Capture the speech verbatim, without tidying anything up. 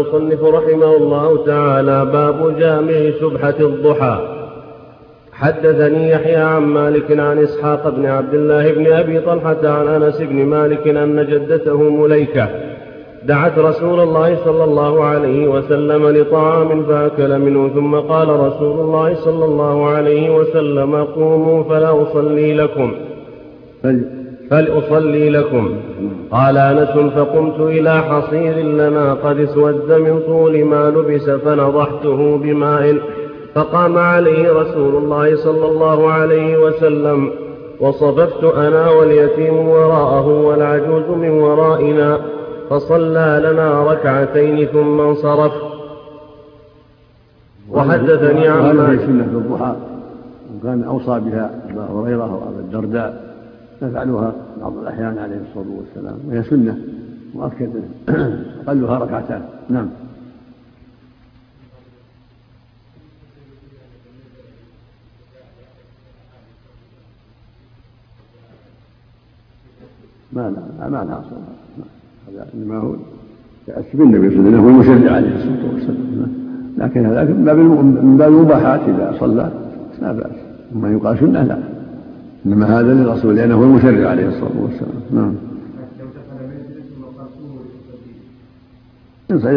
المصنف رحمه الله تعالى: باب جامع سبحة الضحى. حدثني يحيى عن مالك عن إسحاق بن عبد الله بن أبي طلحة عن أنس بن مالك أن جدته مليكة دعت رسول الله صلى الله عليه وسلم لطعام فأكل منه، ثم قال رسول الله صلى الله عليه وسلم: قوموا فلا أصلي لكم فلأصلي لكم. قال أنس: فقمت إلى حصير لنا قد اسود من طول ما لبس فنضحته بماء، فقام عليه رسول الله صلى الله عليه وسلم، وصففت أنا واليتيم وراءه والعجوز من ورائنا، فصلى لنا ركعتين ثم انصرف. وحدثني عن مالك سنة الضحى، وكان أوصى بها أبا هريرة وأبا الدرداء، نفعلها بعض الأحيان عليه الصلاة والسلام، وهي سنة مؤكدة أقلها ركعتان. نعم. ما لا ما لها صلاة، هذا إنما هو يأتي بالنبي صلى الله عليه وسلم، هو المشرع عليه الصلاة والسلام، لكن هذا من باب المباحات، إذا صلى لا بأس، وما يقال سنة لا، إنما هذا للرسول لأنه هو المشرع عليه الصلاة والسلام. نعم.